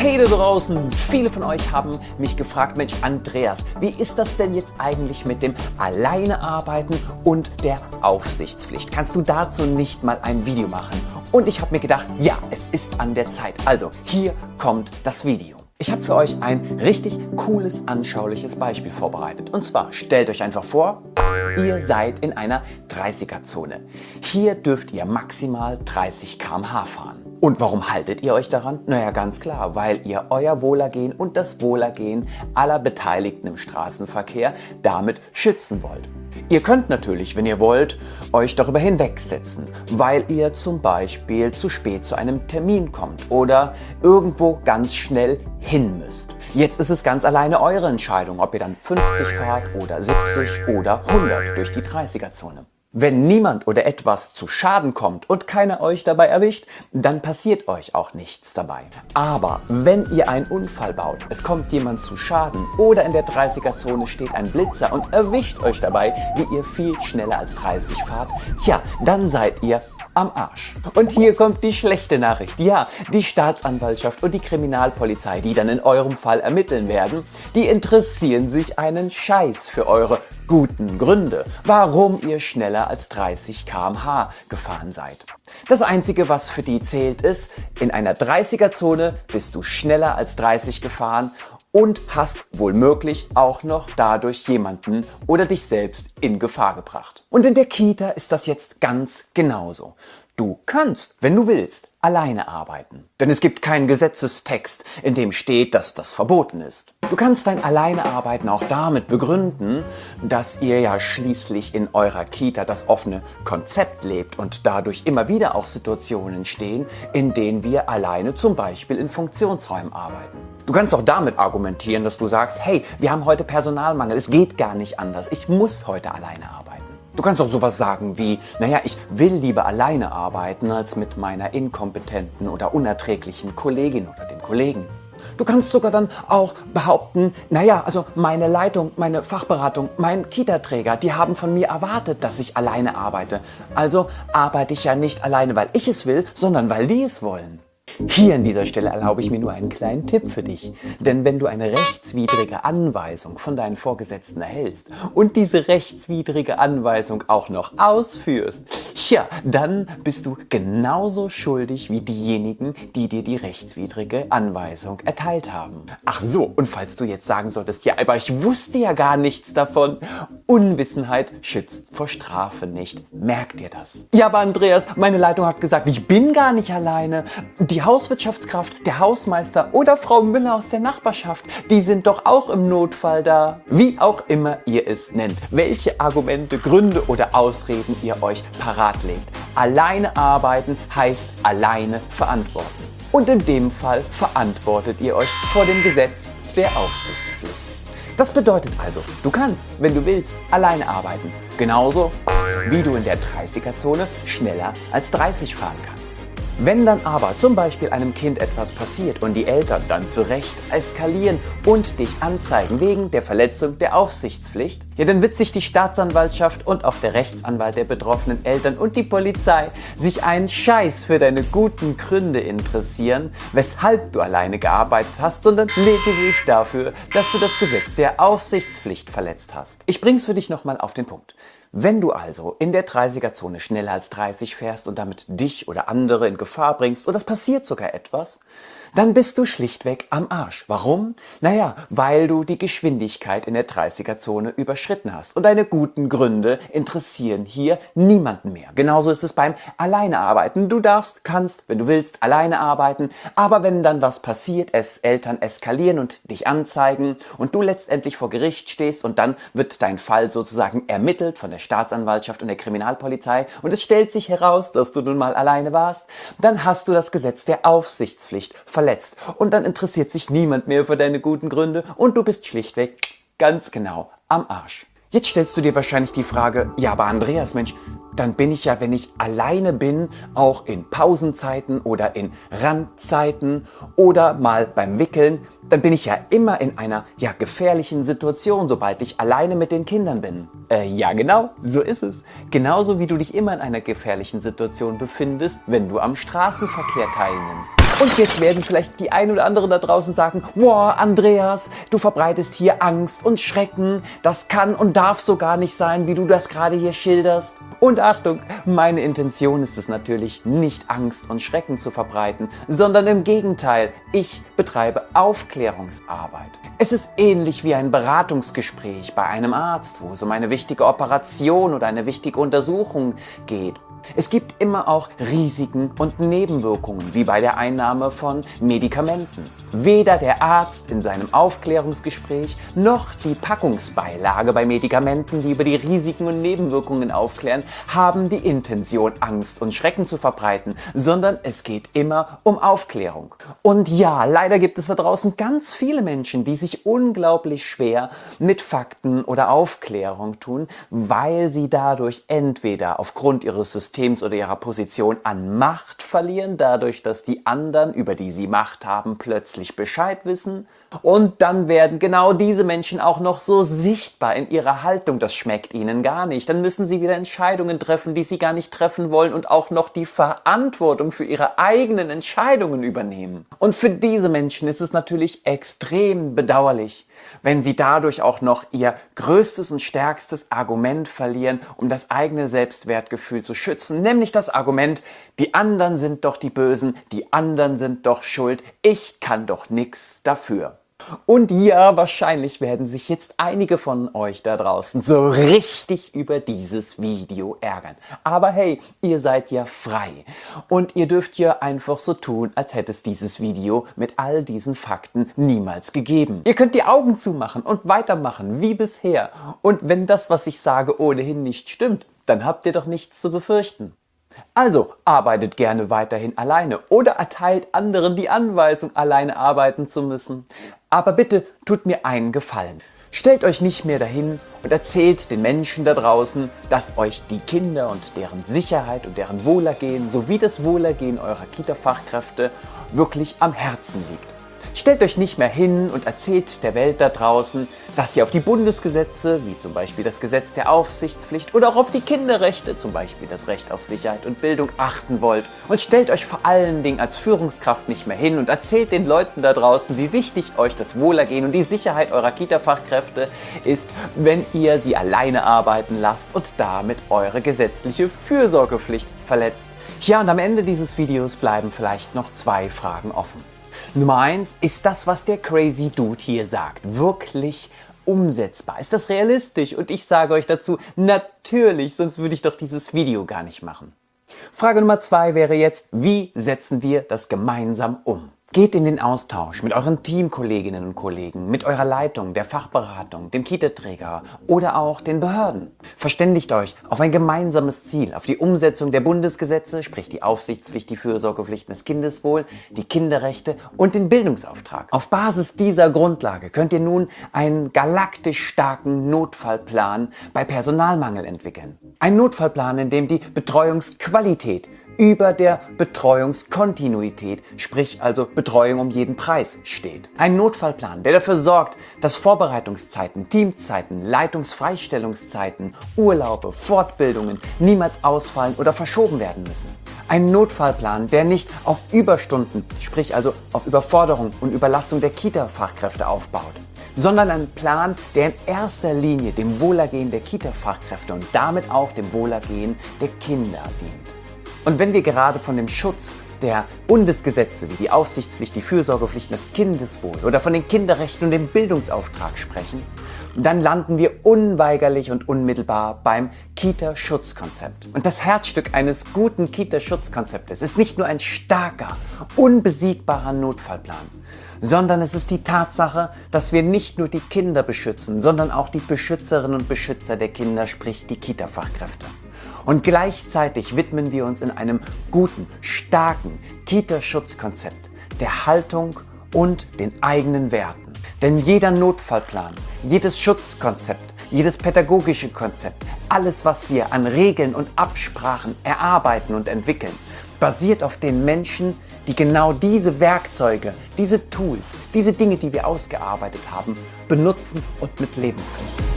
Hey da draußen, viele von euch haben mich gefragt, Mensch Andreas, wie ist das denn jetzt eigentlich mit dem Alleinearbeiten und der Aufsichtspflicht? Kannst du dazu nicht mal ein Video machen? Und ich habe mir gedacht, ja, es ist an der Zeit. Also hier kommt das Video. Ich habe für euch ein richtig cooles, anschauliches Beispiel vorbereitet. Und zwar stellt euch einfach vor, ihr seid in einer 30er-Zone. Hier dürft ihr maximal 30 km/h fahren. Und warum haltet ihr euch daran? Naja, ganz klar, weil ihr euer Wohlergehen und das Wohlergehen aller Beteiligten im Straßenverkehr damit schützen wollt. Ihr könnt natürlich, wenn ihr wollt, euch darüber hinwegsetzen, weil ihr zum Beispiel zu spät zu einem Termin kommt oder irgendwo ganz schnell hin müsst. Jetzt ist es ganz alleine eure Entscheidung, ob ihr dann 50 fahrt oder 70 oder 100 durch die 30er-Zone. Wenn niemand oder etwas zu Schaden kommt und keiner euch dabei erwischt, dann passiert euch auch nichts dabei. Aber wenn ihr einen Unfall baut, es kommt jemand zu Schaden oder in der 30er-Zone steht ein Blitzer und erwischt euch dabei, wie ihr viel schneller als 30 fahrt, tja, dann seid ihr am Arsch. Und hier kommt die schlechte Nachricht. Ja, die Staatsanwaltschaft und die Kriminalpolizei, die dann in eurem Fall ermitteln werden, die interessieren sich einen Scheiß für eure guten Gründe, warum ihr schneller als 30 km/h gefahren seid. Das Einzige, was für die zählt, ist, in einer 30er-Zone bist du schneller als 30 gefahren und hast womöglich auch noch dadurch jemanden oder dich selbst in Gefahr gebracht. Und in der Kita ist das jetzt ganz genauso. Du kannst, wenn du willst, alleine arbeiten. Denn es gibt keinen Gesetzestext, in dem steht, dass das verboten ist. Du kannst dein Alleinearbeiten auch damit begründen, dass ihr ja schließlich in eurer Kita das offene Konzept lebt und dadurch immer wieder auch Situationen entstehen, in denen wir alleine zum Beispiel in Funktionsräumen arbeiten. Du kannst auch damit argumentieren, dass du sagst, hey, wir haben heute Personalmangel, es geht gar nicht anders, ich muss heute alleine arbeiten. Du kannst auch sowas sagen wie, naja, ich will lieber alleine arbeiten, als mit meiner inkompetenten oder unerträglichen Kollegin oder dem Kollegen. Du kannst sogar dann auch behaupten, naja, also meine Leitung, meine Fachberatung, mein Kita-Träger, die haben von mir erwartet, dass ich alleine arbeite. Also arbeite ich ja nicht alleine, weil ich es will, sondern weil die es wollen. Hier an dieser Stelle erlaube ich mir nur einen kleinen Tipp für dich. Denn wenn du eine rechtswidrige Anweisung von deinen Vorgesetzten erhältst und diese rechtswidrige Anweisung auch noch ausführst, ja, dann bist du genauso schuldig wie diejenigen, die dir die rechtswidrige Anweisung erteilt haben. Ach so, und falls du jetzt sagen solltest, ja, aber ich wusste ja gar nichts davon. Unwissenheit schützt vor Strafe nicht. Merk dir das. Ja, aber Andreas, meine Leitung hat gesagt, ich bin gar nicht alleine. Die Hauswirtschaftskraft, der Hausmeister oder Frau Müller aus der Nachbarschaft, die sind doch auch im Notfall da. Wie auch immer ihr es nennt, welche Argumente, Gründe oder Ausreden ihr euch parat legt. Alleine arbeiten heißt alleine verantworten. Und in dem Fall verantwortet ihr euch vor dem Gesetz der Aufsichtspflicht. Das bedeutet also, du kannst, wenn du willst, alleine arbeiten. Genauso wie du in der 30er-Zone schneller als 30 fahren kannst. Wenn dann aber zum Beispiel einem Kind etwas passiert und die Eltern dann zu Recht eskalieren und dich anzeigen wegen der Verletzung der Aufsichtspflicht, ja, dann wird sich die Staatsanwaltschaft und auch der Rechtsanwalt der betroffenen Eltern und die Polizei sich einen Scheiß für deine guten Gründe interessieren, weshalb du alleine gearbeitet hast, sondern lediglich dafür, dass du das Gesetz der Aufsichtspflicht verletzt hast. Ich bring's für dich nochmal auf den Punkt. Wenn du also in der 30er-Zone schneller als 30 fährst und damit dich oder andere in Gefahr bringst oder es passiert sogar etwas, dann bist du schlichtweg am Arsch. Warum? Naja, weil du die Geschwindigkeit in der 30er-Zone überschritten hast. Und deine guten Gründe interessieren hier niemanden mehr. Genauso ist es beim Alleinearbeiten. Du darfst, kannst, wenn du willst, alleine arbeiten. Aber wenn dann was passiert, Eltern eskalieren und dich anzeigen und du letztendlich vor Gericht stehst und dann wird dein Fall sozusagen ermittelt von der Staatsanwaltschaft und der Kriminalpolizei und es stellt sich heraus, dass du nun mal alleine warst, dann hast du das Gesetz der Aufsichtspflicht verletzt. Und dann interessiert sich niemand mehr für deine guten Gründe und du bist schlichtweg ganz genau am Arsch. Jetzt stellst du dir wahrscheinlich die Frage, ja, aber Andreas, Mensch, dann bin ich ja, wenn ich alleine bin, auch in Pausenzeiten oder in Randzeiten oder mal beim Wickeln, dann bin ich ja immer in einer gefährlichen Situation, sobald ich alleine mit den Kindern bin. Ja genau, so ist es. Genauso wie du dich immer in einer gefährlichen Situation befindest, wenn du am Straßenverkehr teilnimmst. Und jetzt werden vielleicht die ein oder anderen da draußen sagen, wow, Andreas, du verbreitest hier Angst und Schrecken, das kann und darf so gar nicht sein, wie du das gerade hier schilderst. Und Achtung, meine Intention ist es natürlich nicht, Angst und Schrecken zu verbreiten, sondern im Gegenteil, ich betreibe Aufklärungsarbeit. Es ist ähnlich wie ein Beratungsgespräch bei einem Arzt, wo es um eine wichtige Operation oder eine wichtige Untersuchung geht. Es gibt immer auch Risiken und Nebenwirkungen, wie bei der Einnahme von Medikamenten. Weder der Arzt in seinem Aufklärungsgespräch noch die Packungsbeilage bei Medikamenten, die über die Risiken und Nebenwirkungen aufklären, haben die Intention, Angst und Schrecken zu verbreiten, sondern es geht immer um Aufklärung. Und ja, leider gibt es da draußen ganz viele Menschen, die sich unglaublich schwer mit Fakten oder Aufklärung tun, weil sie dadurch entweder aufgrund ihres Systems oder ihrer Position an Macht verlieren, dadurch, dass die anderen, über die sie Macht haben, plötzlich Bescheid wissen. Und dann werden genau diese Menschen auch noch so sichtbar in ihrer Haltung, das schmeckt ihnen gar nicht. Dann müssen sie wieder Entscheidungen treffen, die sie gar nicht treffen wollen und auch noch die Verantwortung für ihre eigenen Entscheidungen übernehmen. Und für diese Menschen ist es natürlich extrem bedauerlich, wenn sie dadurch auch noch ihr größtes und stärkstes Argument verlieren, um das eigene Selbstwertgefühl zu schützen, nämlich das Argument, die anderen sind doch die Bösen, die anderen sind doch schuld, ich kann doch nichts dafür. Und ja, wahrscheinlich werden sich jetzt einige von euch da draußen so richtig über dieses Video ärgern. Aber hey, ihr seid ja frei und ihr dürft ja einfach so tun, als hätte es dieses Video mit all diesen Fakten niemals gegeben. Ihr könnt die Augen zumachen und weitermachen wie bisher. Und wenn das, was ich sage, ohnehin nicht stimmt, dann habt ihr doch nichts zu befürchten. Also arbeitet gerne weiterhin alleine oder erteilt anderen die Anweisung, alleine arbeiten zu müssen. Aber bitte tut mir einen Gefallen. Stellt euch nicht mehr dahin und erzählt den Menschen da draußen, dass euch die Kinder und deren Sicherheit und deren Wohlergehen sowie das Wohlergehen eurer Kita-Fachkräfte wirklich am Herzen liegt. Stellt euch nicht mehr hin und erzählt der Welt da draußen, dass ihr auf die Bundesgesetze, wie zum Beispiel das Gesetz der Aufsichtspflicht oder auch auf die Kinderrechte, zum Beispiel das Recht auf Sicherheit und Bildung, achten wollt. Und stellt euch vor allen Dingen als Führungskraft nicht mehr hin und erzählt den Leuten da draußen, wie wichtig euch das Wohlergehen und die Sicherheit eurer Kita-Fachkräfte ist, wenn ihr sie alleine arbeiten lasst und damit eure gesetzliche Fürsorgepflicht verletzt. Ja, und am Ende dieses Videos bleiben vielleicht noch zwei Fragen offen. Nummer 1, ist das, was der Crazy Dude hier sagt, wirklich umsetzbar? Ist das realistisch? Und ich sage euch dazu, natürlich, sonst würde ich doch dieses Video gar nicht machen. Frage Nummer 2 wäre jetzt, wie setzen wir das gemeinsam um? Geht in den Austausch mit euren Teamkolleginnen und Kollegen, mit eurer Leitung, der Fachberatung, dem Kita-Träger oder auch den Behörden. Verständigt euch auf ein gemeinsames Ziel, auf die Umsetzung der Bundesgesetze, sprich die Aufsichtspflicht, die Fürsorgepflichten des Kindeswohl, die Kinderrechte und den Bildungsauftrag. Auf Basis dieser Grundlage könnt ihr nun einen galaktisch starken Notfallplan bei Personalmangel entwickeln. Ein Notfallplan, in dem die Betreuungsqualität über der Betreuungskontinuität, sprich also Betreuung um jeden Preis, steht. Ein Notfallplan, der dafür sorgt, dass Vorbereitungszeiten, Teamzeiten, Leitungsfreistellungszeiten, Urlaube, Fortbildungen niemals ausfallen oder verschoben werden müssen. Ein Notfallplan, der nicht auf Überstunden, sprich also auf Überforderung und Überlastung der Kita-Fachkräfte aufbaut, sondern ein Plan, der in erster Linie dem Wohlergehen der Kita-Fachkräfte und damit auch dem Wohlergehen der Kinder dient. Und wenn wir gerade von dem Schutz der Bundesgesetze wie die Aufsichtspflicht, die Fürsorgepflichten, das Kindeswohl oder von den Kinderrechten und dem Bildungsauftrag sprechen, dann landen wir unweigerlich und unmittelbar beim Kita-Schutzkonzept. Und das Herzstück eines guten Kita-Schutzkonzeptes ist nicht nur ein starker, unbesiegbarer Notfallplan, sondern es ist die Tatsache, dass wir nicht nur die Kinder beschützen, sondern auch die Beschützerinnen und Beschützer der Kinder, sprich die Kita-Fachkräfte. Und gleichzeitig widmen wir uns in einem guten, starken Kita-Schutzkonzept der Haltung und den eigenen Werten. Denn jeder Notfallplan, jedes Schutzkonzept, jedes pädagogische Konzept, alles, was wir an Regeln und Absprachen erarbeiten und entwickeln, basiert auf den Menschen, die genau diese Werkzeuge, diese Tools, diese Dinge, die wir ausgearbeitet haben, benutzen und mitleben können.